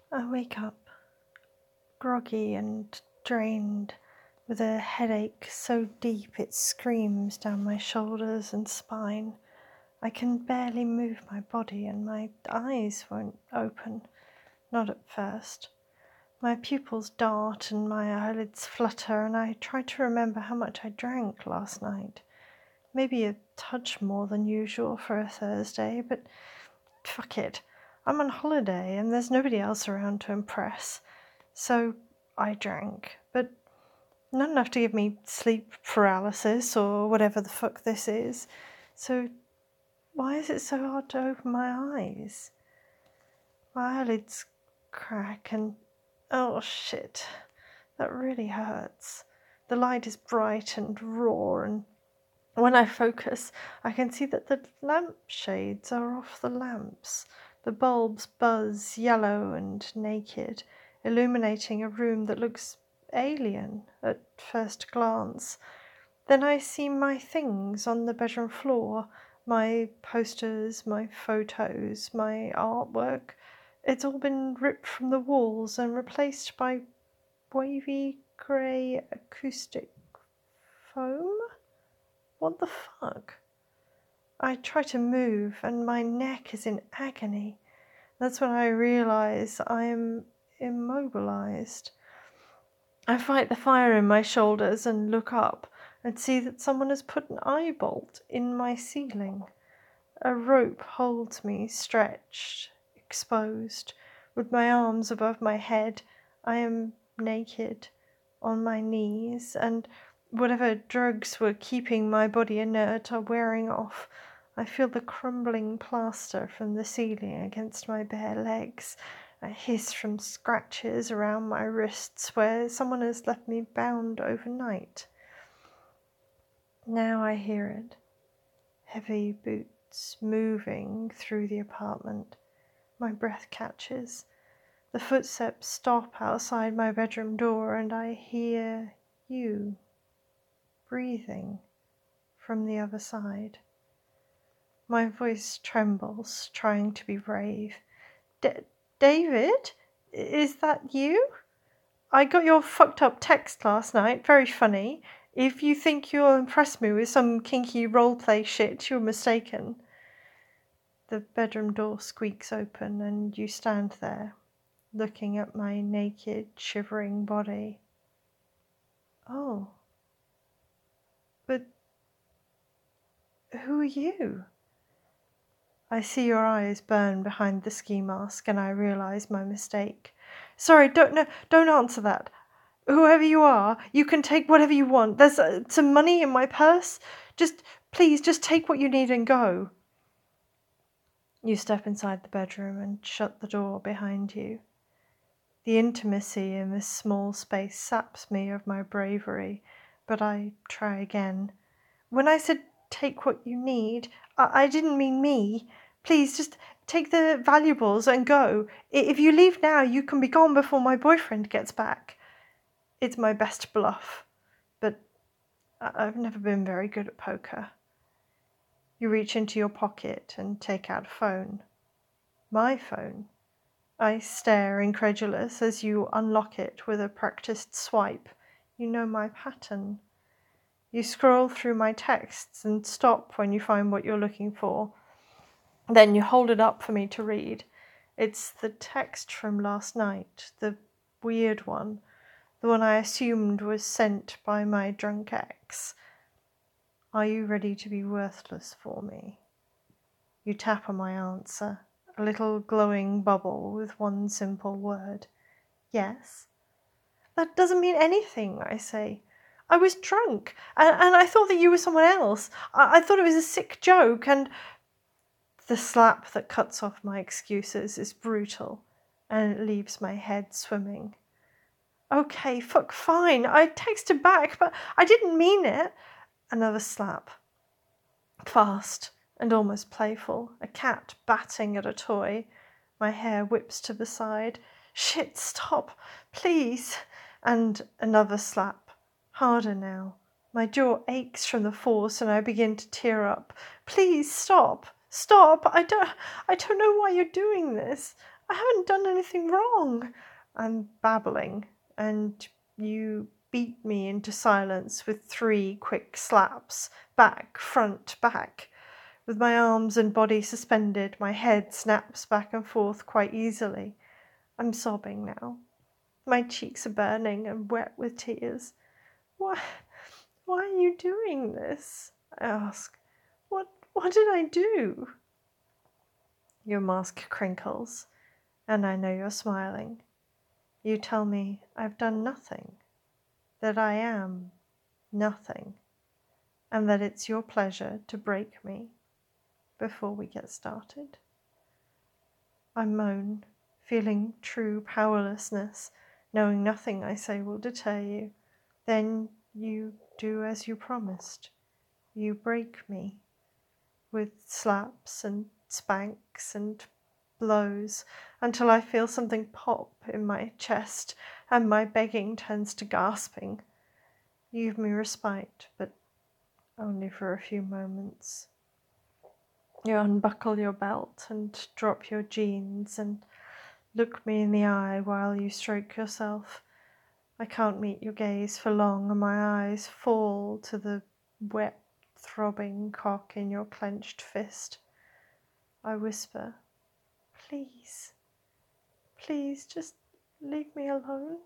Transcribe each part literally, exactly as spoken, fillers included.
I wake up, groggy and drained, with a headache so deep it screams down my shoulders and spine. I can barely move my body and my eyes won't open, not at first. My pupils dart and my eyelids flutter, and I try to remember how much I drank last night. Maybe a touch more than usual for a Thursday, but fuck it. I'm on holiday and there's nobody else around to impress. So I drank, but not enough to give me sleep paralysis or whatever the fuck this is. So why is it so hard to open my eyes? My eyelids crack and oh shit, that really hurts. The light is bright and raw, and when I focus, I can see that the lampshades are off the lamps. The bulbs buzz yellow and naked, illuminating a room that looks alien at first glance. Then I see my things on the bedroom floor, my posters, my photos, my artwork. It's all been ripped from the walls and replaced by wavy grey acoustic foam? What the fuck? I try to move and my neck is in agony. That's when I realise I am immobilised. I fight the fire in my shoulders and look up and see that someone has put an eye bolt in my ceiling. A rope holds me stretched, exposed, with my arms above my head. I am naked, on my knees, and whatever drugs were keeping my body inert are wearing off. I feel the crumbling plaster from the ceiling against my bare legs. I hiss from scratches around my wrists where someone has left me bound overnight. Now I hear it. Heavy boots moving through the apartment. My breath catches. The footsteps stop outside my bedroom door and I hear you breathing from the other side. My voice trembles, trying to be brave. D- David? Is that you? I got your fucked up text last night, very funny. If you think you'll impress me with some kinky roleplay shit, you're mistaken. The bedroom door squeaks open and you stand there, looking at my naked, shivering body. Oh. But who are you? I see your eyes burn behind the ski mask and I realise my mistake. Sorry, don't no, don't answer that. Whoever you are, you can take whatever you want. There's uh, some money in my purse. Just, please, just take what you need and go. You step inside the bedroom and shut the door behind you. The intimacy in this small space saps me of my bravery, but I try again. When I said take what you need, I, I didn't mean me. Please, just take the valuables and go. If you leave now, you can be gone before my boyfriend gets back. It's my best bluff, but I've never been very good at poker. You reach into your pocket and take out a phone. My phone. I stare incredulous as you unlock it with a practiced swipe. You know my pattern. You scroll through my texts and stop when you find what you're looking for. Then you hold it up for me to read. It's the text from last night, the weird one, the one I assumed was sent by my drunk ex. Are you ready to be worthless for me? You tap on my answer, a little glowing bubble with one simple word. Yes. That doesn't mean anything, I say. I was drunk, and, and I thought that you were someone else. I, I thought it was a sick joke, and the slap that cuts off my excuses is brutal, and it leaves my head swimming. Okay, fuck, fine. I texted back, but I didn't mean it. Another slap. Fast and almost playful, a cat batting at a toy. My hair whips to the side. Shit, stop, please. And another slap. Harder now. My jaw aches from the force and I begin to tear up. Please stop. Stop. I don't I don't know why you're doing this. I haven't done anything wrong. I'm babbling, and you beat me into silence with three quick slaps, back, front, back. With my arms and body suspended, my head snaps back and forth quite easily. I'm sobbing now. My cheeks are burning and wet with tears. Why, why are you doing this? I ask. What, what did I do? Your mask crinkles, and I know you're smiling. You tell me I've done nothing, that I am nothing, and that it's your pleasure to break me before we get started. I moan, feeling true powerlessness, knowing nothing I say will deter you. Then you do as you promised. You break me with slaps and spanks and blows until I feel something pop in my chest and my begging turns to gasping. You give me respite, but only for a few moments. You unbuckle your belt and drop your jeans and look me in the eye while you stroke yourself. I can't meet your gaze for long, and my eyes fall to the wet, throbbing cock in your clenched fist. I whisper, please, please, just leave me alone.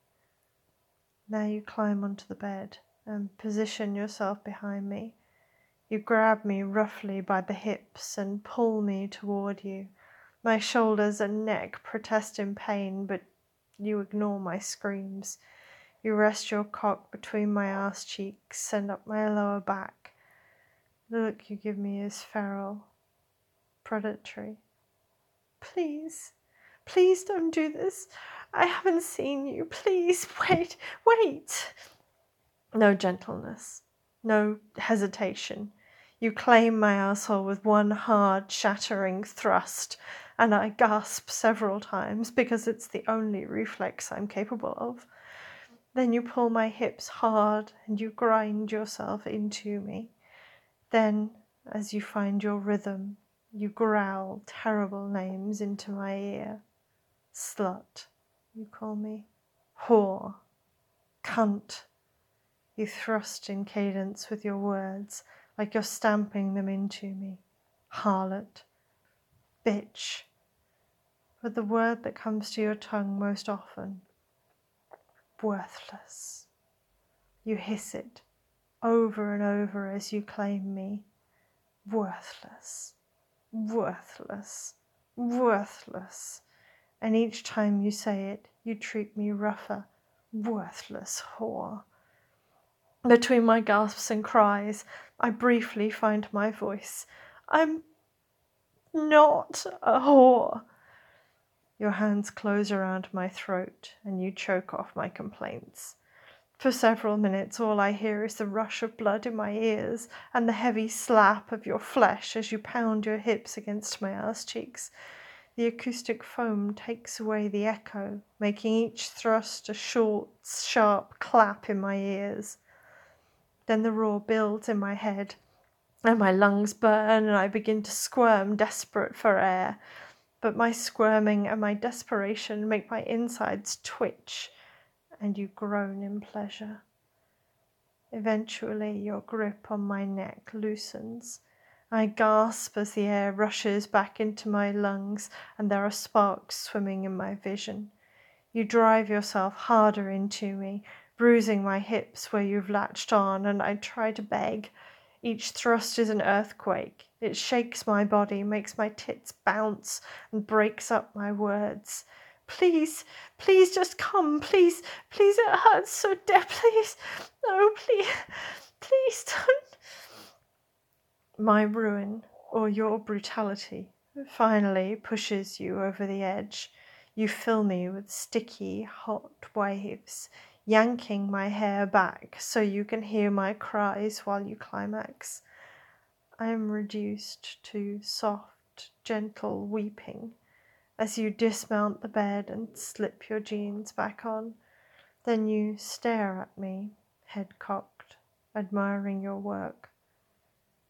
Now you climb onto the bed and position yourself behind me. You grab me roughly by the hips and pull me toward you. My shoulders and neck protest in pain, but you ignore my screams. You rest your cock between my ass cheeks and up my lower back. The look you give me is feral, predatory. Please, please don't do this. I haven't seen you. Please, wait, wait. No gentleness, no hesitation. You claim my asshole with one hard, shattering thrust, and I gasp several times because it's the only reflex I'm capable of. Then you pull my hips hard and you grind yourself into me. Then, as you find your rhythm, you growl terrible names into my ear. Slut, you call me. Whore. Cunt. You thrust in cadence with your words, like you're stamping them into me. Harlot. Bitch. But the word that comes to your tongue most often. Worthless. You hiss it over and over as you claim me. Worthless. Worthless. Worthless. And each time you say it, you treat me rougher. Worthless whore. Between my gasps and cries, I briefly find my voice. I'm not a whore. Your hands close around my throat and you choke off my complaints. For several minutes, all I hear is the rush of blood in my ears and the heavy slap of your flesh as you pound your hips against my ass cheeks. The acoustic foam takes away the echo, making each thrust a short, sharp clap in my ears. Then the roar builds in my head, and my lungs burn, and I begin to squirm, desperate for air. But my squirming and my desperation make my insides twitch, and you groan in pleasure. Eventually, your grip on my neck loosens. I gasp as the air rushes back into my lungs, and there are sparks swimming in my vision. You drive yourself harder into me, bruising my hips where you've latched on, and I try to beg. Each thrust is an earthquake. It shakes my body, makes my tits bounce, and breaks up my words. Please, please just come, please, please, it hurts so dead, please, no, please, please don't. My ruin, or your brutality, finally pushes you over the edge. You fill me with sticky, hot waves, yanking my hair back so you can hear my cries while you climax. I am reduced to soft, gentle weeping as you dismount the bed and slip your jeans back on. Then you stare at me, head cocked, admiring your work.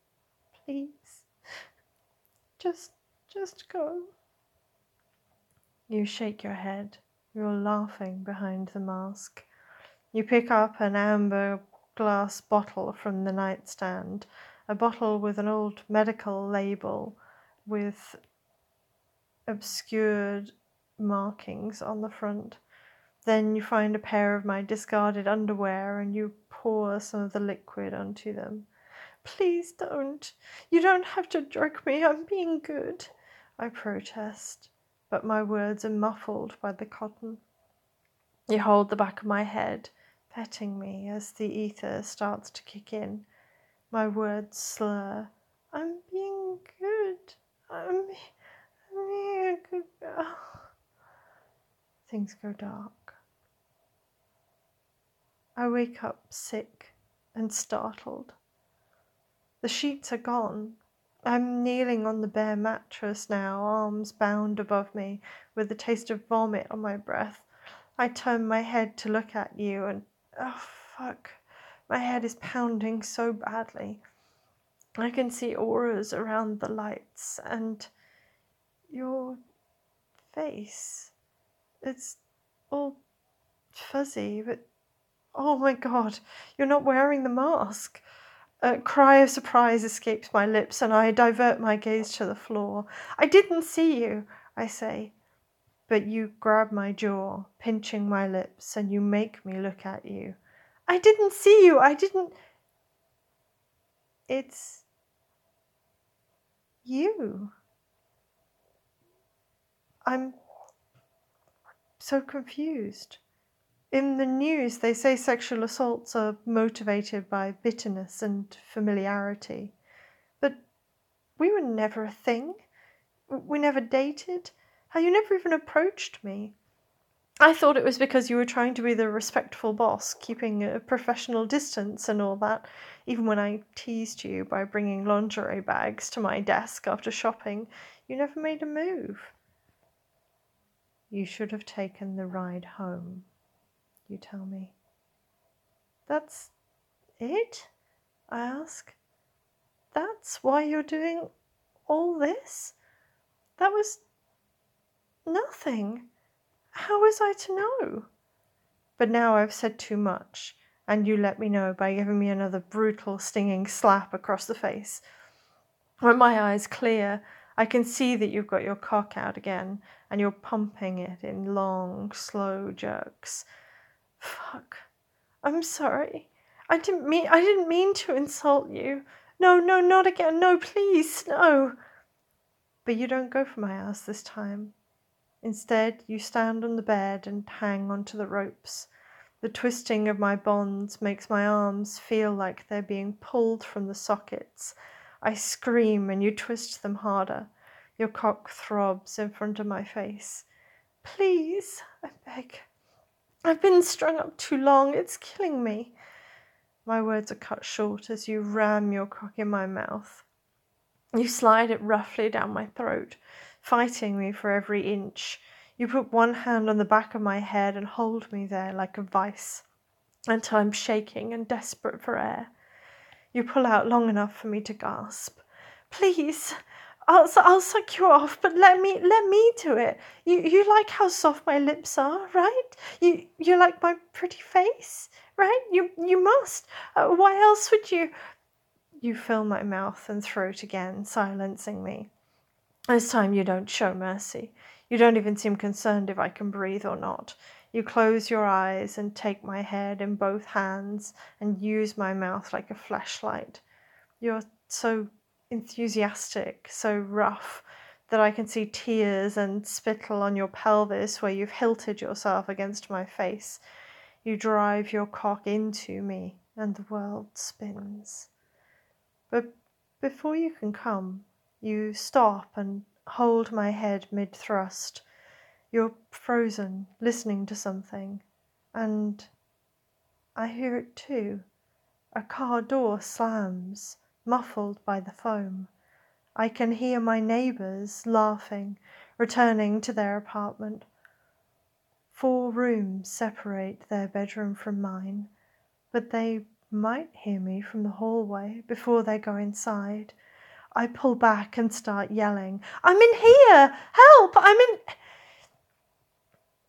Please, just, just go. You shake your head. You're laughing behind the mask. You pick up an amber glass bottle from the nightstand, a bottle with an old medical label with obscured markings on the front. Then you find a pair of my discarded underwear and you pour some of the liquid onto them. Please don't. You don't have to drug me. I'm being good, I protest, but my words are muffled by the cotton. You hold the back of my head, petting me as the ether starts to kick in. My words slur. I'm being good. I'm, I'm being a good girl. Things go dark. I wake up sick and startled. The sheets are gone. I'm kneeling on the bare mattress now, arms bound above me, with the taste of vomit on my breath. I turn my head to look at you and, oh fuck, my head is pounding so badly. I can see auras around the lights and your face. It's all fuzzy, but oh my god, you're not wearing the mask. A cry of surprise escapes my lips and I divert my gaze to the floor. I didn't see you, I say. But you grab my jaw, pinching my lips, and you make me look at you. I didn't see you, I didn't... It's... you. I'm so confused. In the news, they say sexual assaults are motivated by bitterness and familiarity. But we were never a thing. We never dated. You never even approached me. I thought it was because you were trying to be the respectful boss, keeping a professional distance and all that, even when I teased you by bringing lingerie bags to my desk after shopping. You never made a move. You should have taken the ride home, you tell me. That's it? I ask. That's why you're doing all this? That was nothing. How was I to know? But now I've said too much, and you let me know by giving me another brutal, stinging slap across the face. When my eyes clear, I can see that you've got your cock out again, and you're pumping it in long, slow jerks. Fuck. I'm sorry. I didn't mean I didn't mean to insult you. No, no, not again. No, please, no. But you don't go for my ass this time. Instead, you stand on the bed and hang onto the ropes. The twisting of my bonds makes my arms feel like they're being pulled from the sockets. I scream and you twist them harder. Your cock throbs in front of my face. Please, I beg. I've been strung up too long. It's killing me. My words are cut short as you ram your cock in my mouth. You slide it roughly down my throat, fighting me for every inch. You put one hand on the back of my head and hold me there like a vice, until I'm shaking and desperate for air. You pull out long enough for me to gasp. Please, I'll, I'll suck you off, but let me let me do it. You you like how soft my lips are, right? You you like my pretty face, right? You you must. Uh, why else would you? You fill my mouth and throat again, silencing me. This time you don't show mercy. You don't even seem concerned if I can breathe or not. You close your eyes and take my head in both hands and use my mouth like a flashlight. You're so enthusiastic, so rough, that I can see tears and spittle on your pelvis where you've hilted yourself against my face. You drive your cock into me and the world spins. But before you can come, you stop and hold my head mid-thrust. You're frozen, listening to something, and I hear it too. A car door slams, muffled by the foam. I can hear my neighbours laughing, returning to their apartment. Four rooms separate their bedroom from mine, but they might hear me from the hallway before they go inside. I pull back and start yelling, I'm in here! Help! I'm in...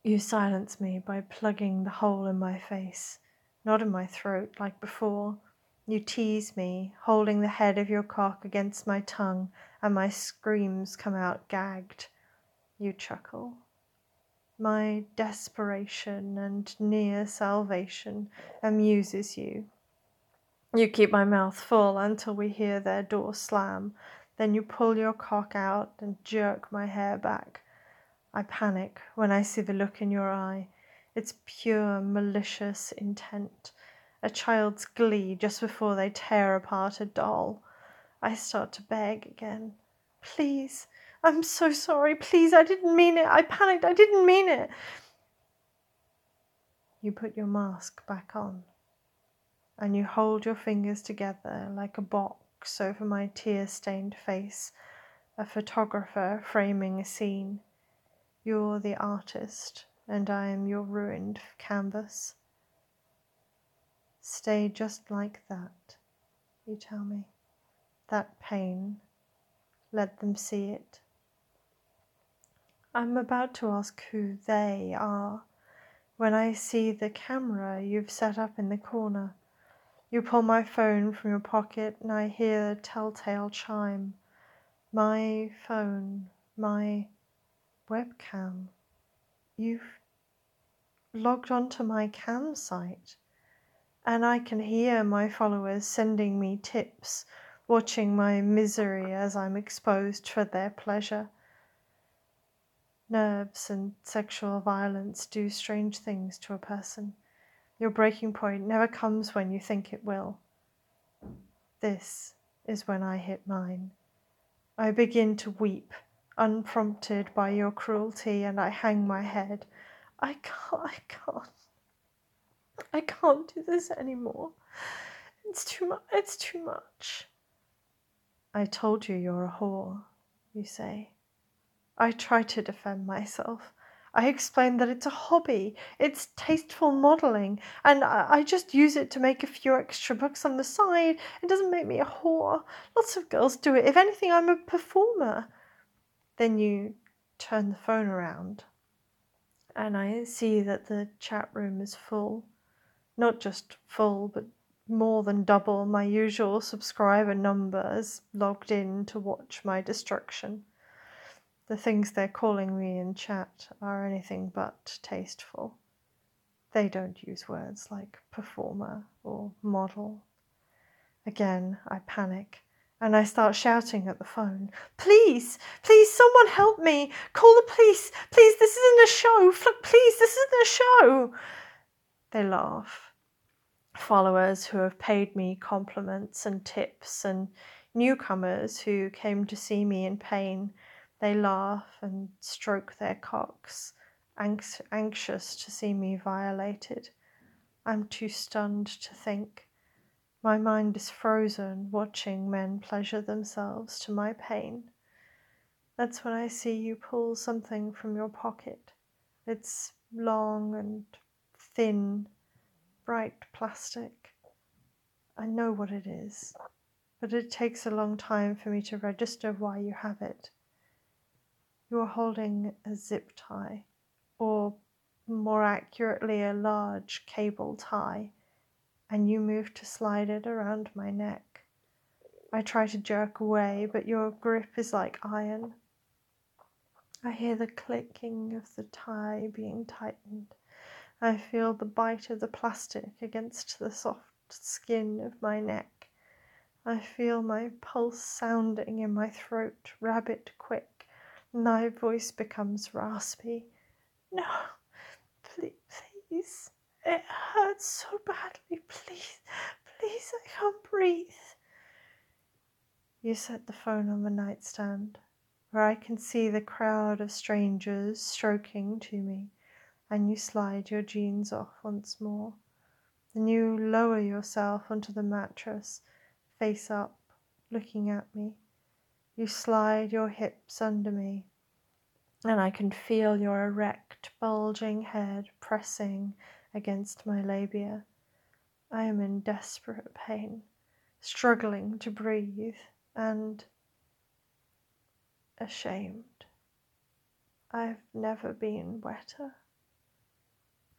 You silence me by plugging the hole in my face, not in my throat like before. You tease me, holding the head of your cock against my tongue, and my screams come out gagged. You chuckle. My desperation and near salvation amuses you. You keep my mouth full until we hear their door slam. Then you pull your cock out and jerk my hair back. I panic when I see the look in your eye. It's pure malicious intent, a child's glee just before they tear apart a doll. I start to beg again. Please, I'm so sorry. Please, I didn't mean it. I panicked. I didn't mean it. You put your mask back on, and you hold your fingers together like a box over my tear-stained face, a photographer framing a scene. You're the artist, and I am your ruined canvas. Stay just like that, you tell me. That pain. Let them see it. I'm about to ask who they are when I see the camera you've set up in the corner. You pull my phone from your pocket and I hear a telltale chime. My phone, my webcam. You've logged onto my cam site, and I can hear my followers sending me tips, watching my misery as I'm exposed for their pleasure. Nerves and sexual violence do strange things to a person. Your breaking point never comes when you think it will. This is when I hit mine. I begin to weep, unprompted by your cruelty, and I hang my head. I can't, I can't, I can't do this anymore. It's too much, it's too much. I told you you're a whore, you say. I try to defend myself. I explain that it's a hobby, it's tasteful modelling, and I, I just use it to make a few extra bucks on the side. It doesn't make me a whore. Lots of girls do it. If anything, I'm a performer. Then you turn the phone around, and I see that the chat room is full. Not just full, but more than double my usual subscriber numbers logged in to watch my destruction. The things they're calling me in chat are anything but tasteful. They don't use words like performer or model. Again, I panic, and I start shouting at the phone. Please, please, someone help me. Call the police. Please, this isn't a show. Please, this isn't a show. They laugh. Followers who have paid me compliments and tips, and newcomers who came to see me in pain. They laugh and stroke their cocks, anx- anxious to see me violated. I'm too stunned to think. My mind is frozen, watching men pleasure themselves to my pain. That's when I see you pull something from your pocket. It's long and thin, bright plastic. I know what it is, but it takes a long time for me to register why you have it. You are holding a zip tie, or more accurately, a large cable tie, and you move to slide it around my neck. I try to jerk away, but your grip is like iron. I hear the clicking of the tie being tightened. I feel the bite of the plastic against the soft skin of my neck. I feel my pulse sounding in my throat, rabbit quick. My voice becomes raspy. No, please, please. It hurts so badly. Please, please, I can't breathe. You set the phone on the nightstand, where I can see the crowd of strangers stroking to me, and you slide your jeans off once more. Then you lower yourself onto the mattress, face up, looking at me. You slide your hips under me, and I can feel your erect, bulging head pressing against my labia. I am in desperate pain, struggling to breathe, and ashamed. I've never been wetter.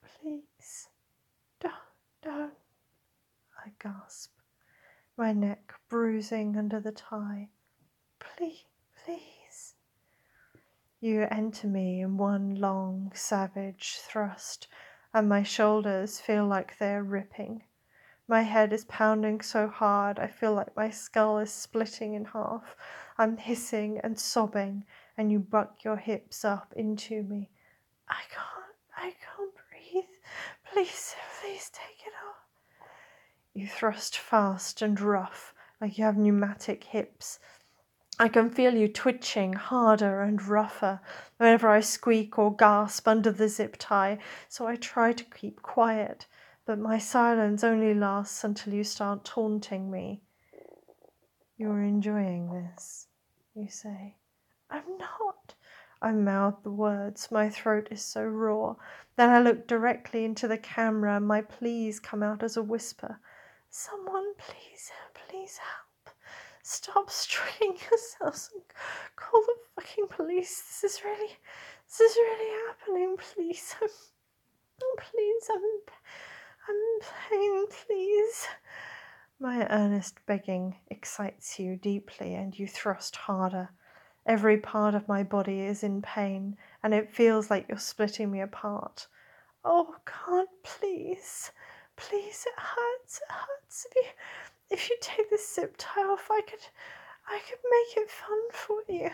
please, don't, don't, I gasp, my neck bruising under the tie. Please, please. You enter me in one long, savage thrust, and my shoulders feel like they're ripping. My head is pounding so hard, I feel like my skull is splitting in half. I'm hissing and sobbing, and you buck your hips up into me. I can't, I can't breathe. Please, please take it off. You thrust fast and rough, like you have pneumatic hips. I can feel you twitching harder and rougher whenever I squeak or gasp under the zip tie, so I try to keep quiet, but my silence only lasts until you start taunting me. You're enjoying this, you say. I'm not. I mouth the words, my throat is so raw. Then I look directly into the camera and my pleas come out as a whisper. Someone, please, please help. Stop straining yourselves and call the fucking police. This is really, this is really happening. Please, I'm, please, I'm, I'm in pain, please. My earnest begging excites you deeply and you thrust harder. Every part of my body is in pain and it feels like you're splitting me apart. Oh God, please, please, it hurts, it hurts. If you, if you take this zip tie off, I could, I could make it fun for you.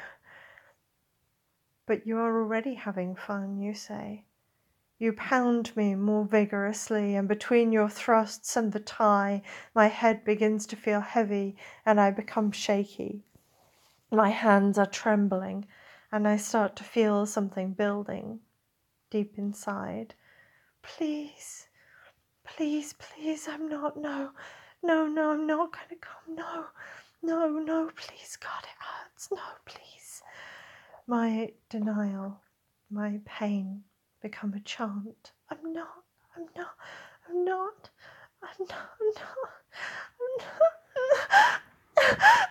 But you are already having fun, you say. You pound me more vigorously, and between your thrusts and the tie, my head begins to feel heavy and I become shaky. My hands are trembling and I start to feel something building deep inside. Please, please, please, I'm not, no, no, no, I'm not going to come, no, no, no, please, God, it hurts, no, please. My denial, my pain become a chant. I'm not, I'm not, I'm not, I'm not, I'm not, I'm not.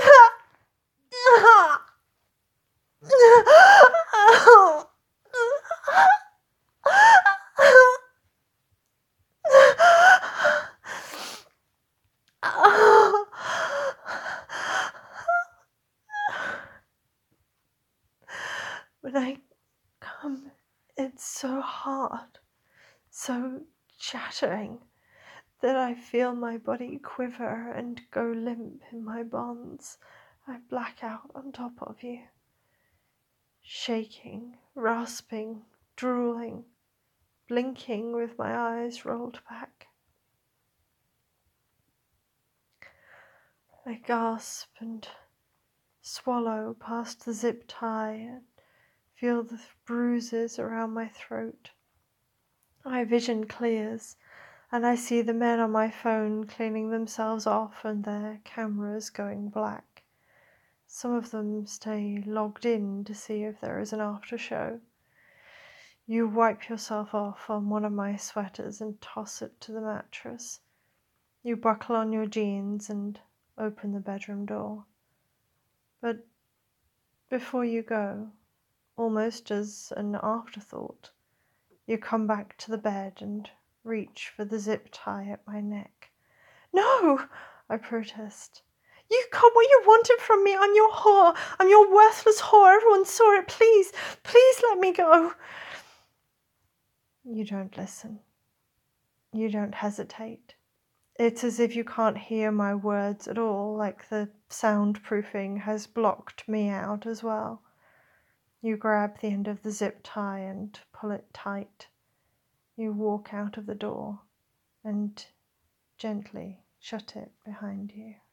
When I come, it's so hard, so shattering, that I feel my body quiver and go limp in my bonds. I black out on top of you, shaking, rasping, drooling, blinking with my eyes rolled back. I gasp and swallow past the zip tie and feel the bruises around my throat. My vision clears and I see the men on my phone cleaning themselves off and their cameras going black. Some of them stay logged in to see if there is an after show. You wipe yourself off on one of my sweaters and toss it to the mattress. You buckle on your jeans and open the bedroom door. But before you go, almost as an afterthought, you come back to the bed and reach for the zip tie at my neck. No, I protest. You got what you wanted from me. I'm your whore. I'm your worthless whore. Everyone saw it. Please, please let me go. You don't listen. You don't hesitate. It's as if you can't hear my words at all, like the soundproofing has blocked me out as well. You grab the end of the zip tie and pull it tight. You walk out of the door and gently shut it behind you.